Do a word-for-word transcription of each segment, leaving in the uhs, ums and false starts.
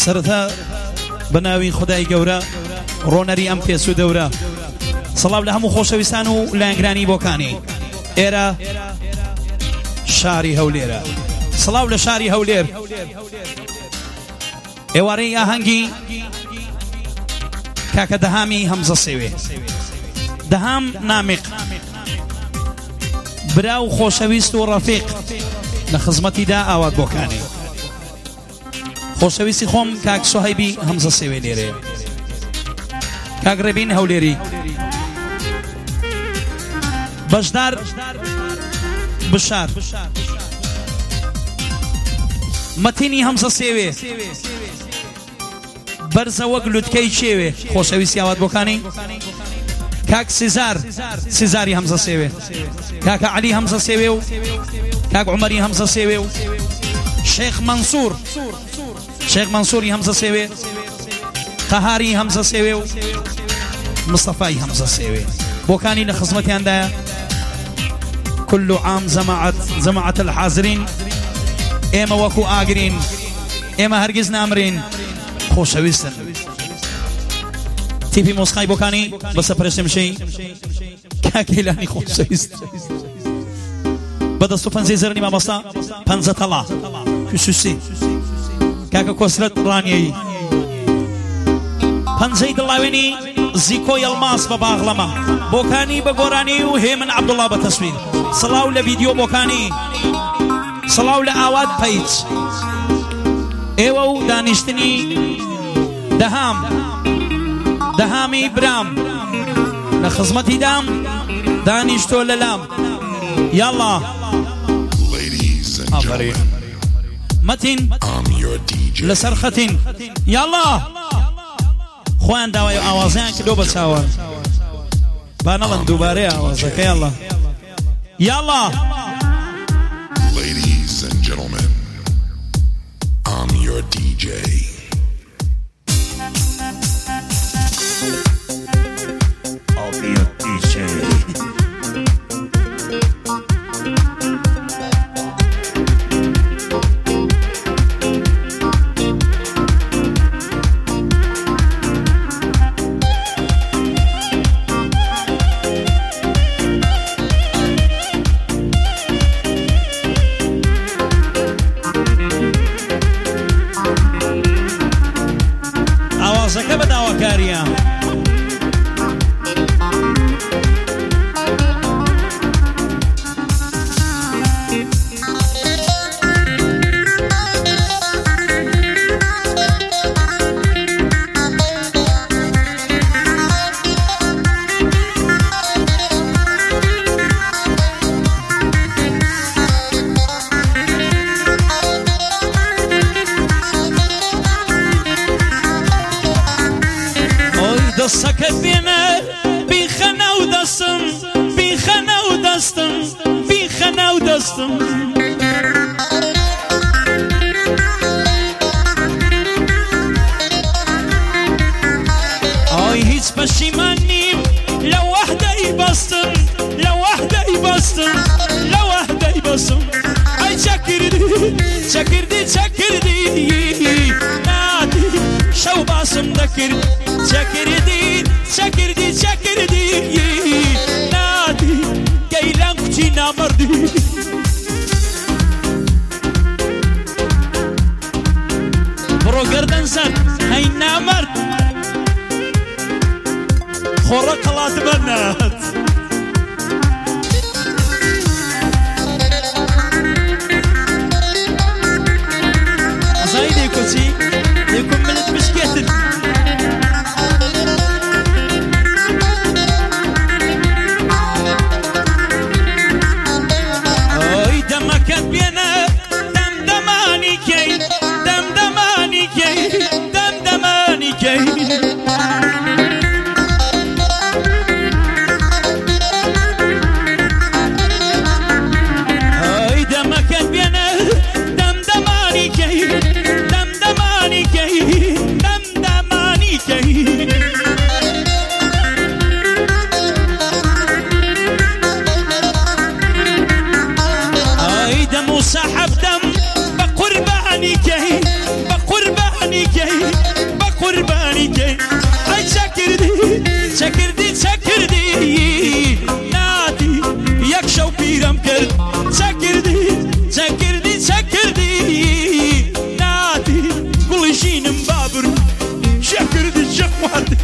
سرتا بناوی خدای گەورە ڕۆنەری ئەم پێچ و دەورە سەڵاو لە هەموو خۆشەویستان و لایەنگرانی بۆکانی ئێرە شاری هەولێرە سەڵاو لە شاری هەولێر ئێوارەی ئاهەنگی کاکە دەهامی هەمزە سێوێ دەهام نامق برا و خۆشەویست و ڕەفیق لە خزمەتیدا ئاوات بۆکانی خۆشەویستی خۆم کاک سوهەیبی هەمزە سێوێ لێرێ کاک ڕێبین هەولێری بەشدار بشار مەتینی هەمزە سێوێ بەرزە وەک لوتکەی چێوێ خۆشەویستی ئاوات بۆکانی کاک سیزار سیزاری هەمزە سێوێ کاکە عەلی هەمزە سێوێ و کاک عومەری هەمزە سێوێ و شێخ مەنسوور شێخ مەنسووری هەمزە سێوێ قەهاری هەمزە سێوێ و مستەفای هەمزە سێوێ بۆکانی لە خزمەتیاندایە كل عام جماعة جماعة الحاضرين ئێمە وەکو ئاگرین ئێمە هەرگیز نامرین خۆشەویستن تیپی مۆسقای بۆکانی بەسە پەرستێمشەی کاکەیلانی خۆشەویست بەدەست و پەنجەی زەرنی مامۆستا پەنجە تەڵا کوسوسی کاکە کۆسرەت ڕانیەیی پەنجەی دڵاوێنی زیکۆی ئەڵماس بە باغڵەمە بۆکانی بە گۆرانی و هێمن عەبدوڵڵا بە تەسویر سڵاو لە ڤیدیۆ بۆکانی سڵاو لە ئاوات پەیچ ئێوە و دانیشتنی دەهام دەهامی برام لە خزمەتی دام دانیشتۆ لە لام یاڵڵا ئافەرین مەتین لەسەر خەتین یاڵڵا خۆیان داوای ئاوازیان کردۆ بە چاوان با نەڵەن دووبارەی ئاوازەکە یاڵڵا یاڵڵا Ladies and gentlemen, I'm your D J. I'll be your D J. ئاوازەکە بە داواکاریە دەستەکەت بێنە بیخەنە و دەستم بیخەنە و دەستم بیخەنە و دەستم ئای هیچ پەشیمان نیم لە وەحدەی بەستم لە وەحدەی بەستم لە وەحدەی بەستم ئای چەکردی چەکردی چەکردی نادی شەو باسم دەکرد چەکردی چەکردی چەکردی نادی گەیلان کوچی نامەردی بڕۆ گەردەن سەر هەی نامەرد خۆڕە قەڵات بەرنات ئەزای دەی کۆچی دەیکۆم منت بشکێتن دەمەکەت بێنە دەمدەمانی کەی دەمدەمانی کەی دەمدەمانی کەی چەکردی چەکردی نادی یەک شەو پیرەم کرد چەکردی چەکردی چەکردی نادی گوڵی ژینم بابر چەکردی چەخواردی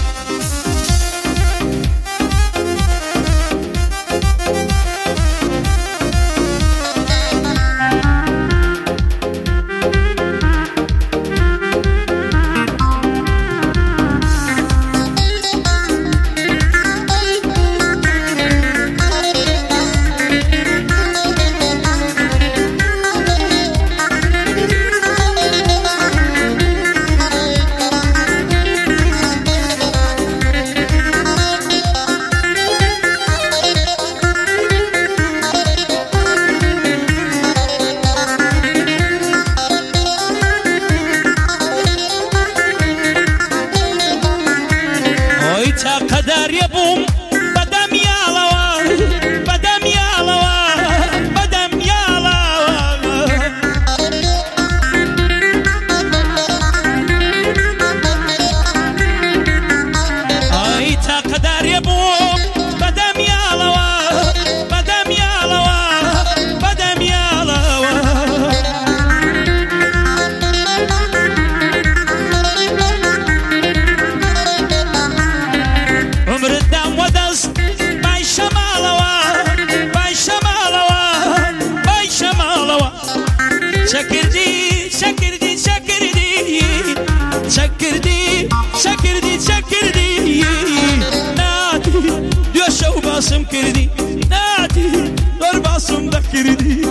باسم کردی نادی دور باسم دکردی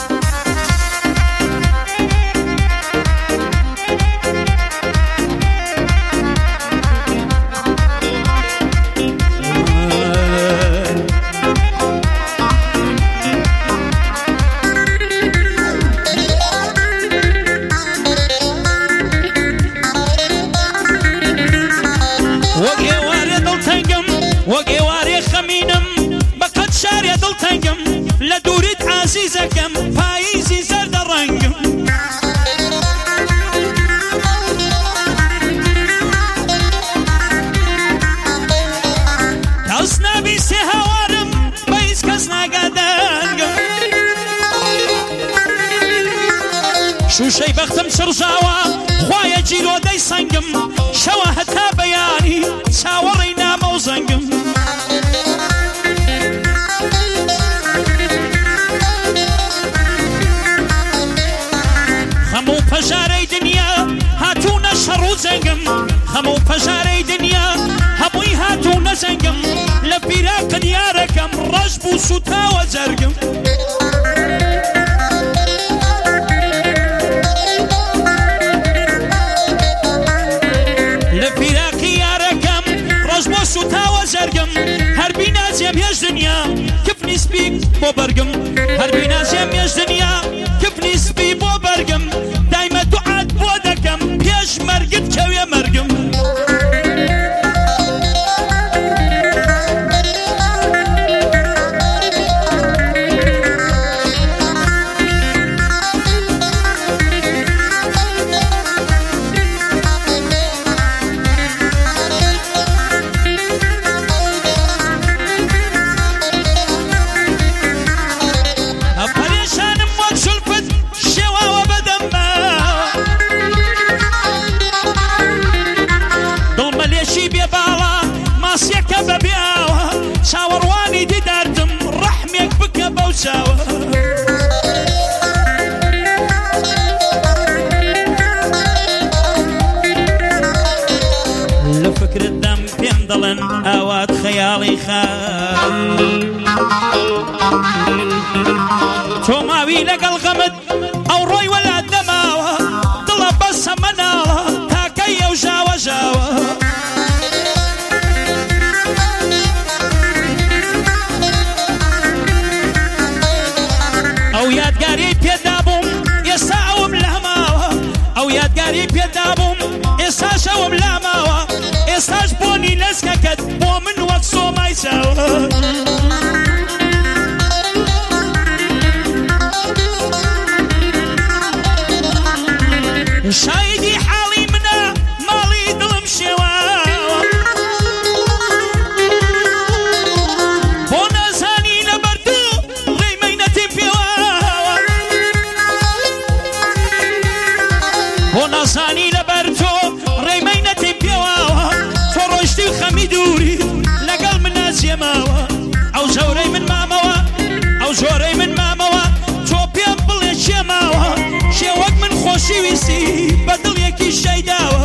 عزيزكم فايزي زرد الرنقم كسنا بيسي هوارم بيس كسنا قدنقم شو شي بختم شرجاوا خوايا جيلو دي سنقم شوا هتا بياني شاورينا موزنقم فجاري دنيا هاتونا شر زنقم خمو فجاري دنيا هبوي هاتونا زنقم لفراق دياركم رجب وسوتا وزرقم لفراق ياركم رجب وسوتا وزرقم هربي نازيم ياج دنيا كيف نسبيك بو برقم هربي نازيم ياج دنيا كيف نسبي بو برقم دايما دعات بودكم بيش مرقد كوية مرقم شاورواني دي داردم رحمك بك بوشاوة لفكر الدم بيمضلن اوات خيالي خال توماوي لقى الغمد او روي ولا دماوة طلب بس مناوة تاكي وجاوة جاوة او یادگاری پیدابم یساوم لهماوه او یادگاری پیدابم یساشوم لهماوه یساش بونی لسککت بو من وقت سومای ساوه شايدي حالي منا مالي ظلم شواوه بۆ نازانی لەبەر تۆ ڕێمەی نەتەی پێواوە تۆ ڕۆیشتی و خەمی دووری لەگەڵ من ناچێماوە ئەو زەورەی من مامەوە ئەو زۆرەی من مامەوە تۆ پێم بڵێ چێماوە شێوەک من خۆشی ویستی بە دڵیەکی شەیداوە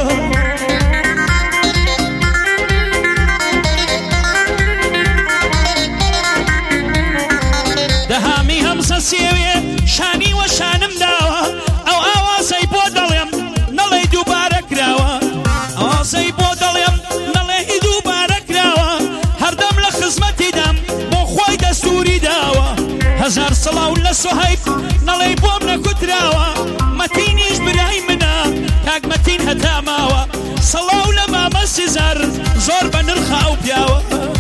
دەهامی هەمسە سێوێ شانی وە شانم داوە ئەو ئاوازەی بۆ دەڵێم نەڵێ دووبارە کراوە ئاوازەی بۆ دەڵێم نەڵێ دووبارە کراوە هەردەم لە خزمەتیدام بۆ خۆی دەستوری داوە هەزار سڵاو لە سوهەیب نەڵێ بۆم نەکوتراوە مەتینیش برای منە کاک مەتین هەتا ماوە سڵاو لە مامە سیزار زۆر بە نرخە ئەو پیاوە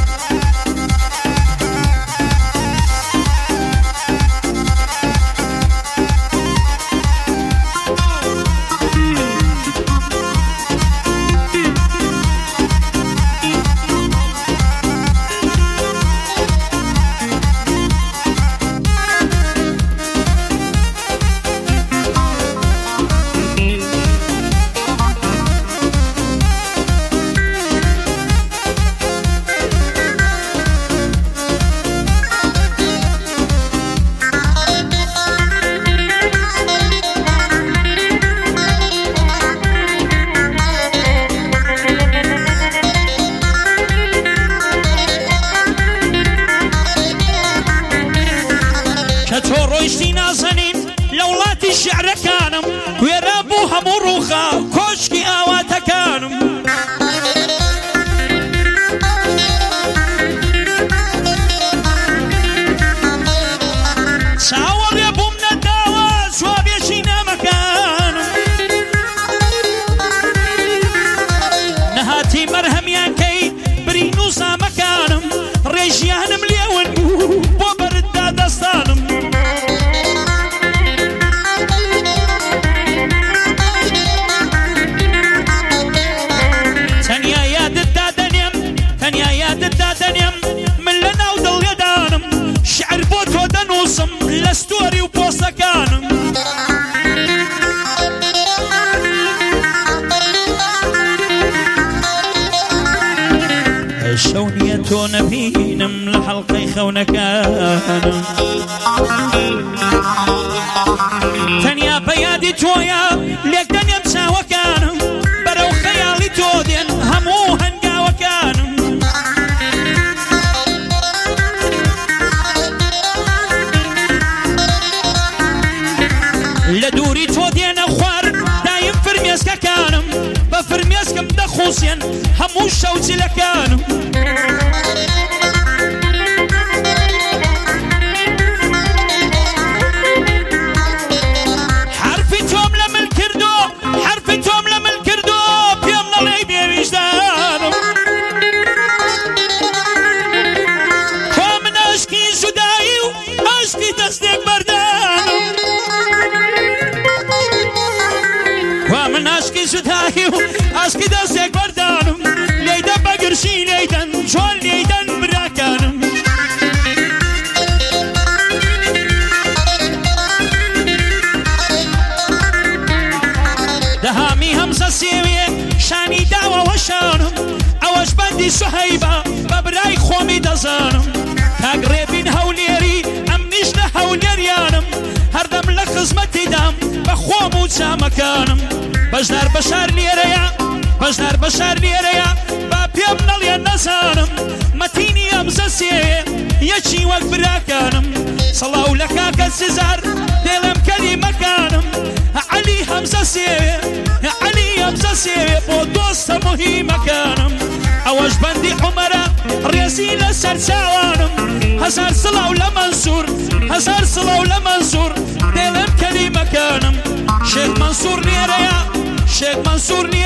شعرەکانم وێرە بوو هەموو ڕووخە کۆشکی ئاواتەکانم چاوەڕێ بووم نەداوە جوابێکی نامەکانم نەهاتی مەرهەمیانکەی برین و زامەکانم ڕێژیانم لێون بوو بۆ بەردا دەستانم من لە ناو دڵێدانم شعر بۆ تۆ دەنووسم لە ستۆری و پۆستەکانم شەو نییە تۆ نەبینم لە حەڵقەی خەونەکانم تەنیا بە یادی تۆیە لێک دەنێم چاوەکانم بەرەو خەیاڵی تۆ دێن هەموو هەنگاوەکانم لە دووری تۆ دێنە خوار دایم فرمێسکەکانم بە فرمێسکم دەخوسێن هەموو شەو جلەکانم حرفی تۆم لە من کردو حرفی تۆم لە من کردو پێم نەڵێ بێویژدانم تۆ من ئاشکی جودایی و ئاشکی دەستێک بەردانم من عشقی جدایی و عشقی دەستێک بەردانم لێیدە بەگرشی لێیدەن چۆن لێیدەن براکانم دەهامی هەمزە سێوێ شانی داوەوە شانم ئەوەش بەندی سوهەیبە بە برای خۆمی دەزانم کاک ڕێبین هەولێری ئەم نیش لە هەولێریانم هەردەم لە خزمەتیدام بە خۆم و چامەکانم بەشدار بەشار لێرەیە بەشدار بەشار لێرەیە با پێم نەڵێ نەزانم مەتینی ئەمزە سێوێ یەکی وەک براکانم سەڵاو لە کاکە سزار دێڵم کەلیمەکانم عەلی هەمزە سێوێ عەلی هەمزە سێوێ بۆ دۆستە موهیمەکانم ئەوەش بەندی عومەرە ڕێزی لە سەر چاوانم هەزار سڵاو لە مەنسوور هەزار سڵاو لە مەنسوور دێڵم کەلیمەکانم شێخ مەنسوور لێرەیە شێخ مەنسوور